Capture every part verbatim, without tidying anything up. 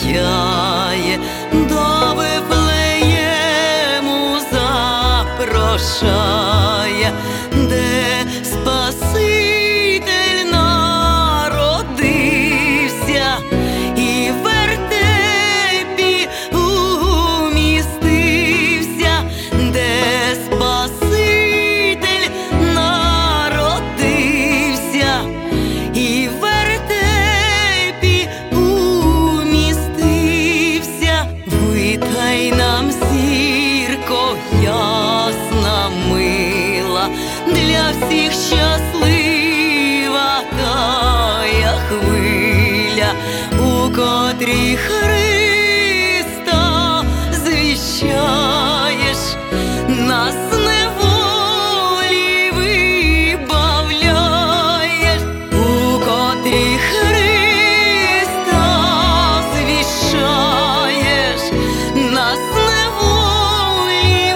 навчає, до Вифлеєму запрошає, де Спаситель народився і в вертепі умістився, де Спаситель народився і в вертепі умістився. Витай нам, зірко ясна, мила, для всіх щаслива тая хвиля, у котрій Христа звіщаєш, нас з неволі вибавляєш, у котрій Христа звіщаєш, нас з неволі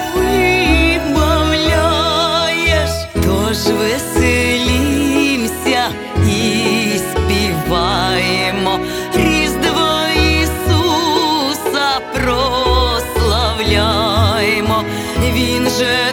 вибавляєш. Тож веселімся і співаємо, Різдво Ісуса прославляємо, Він же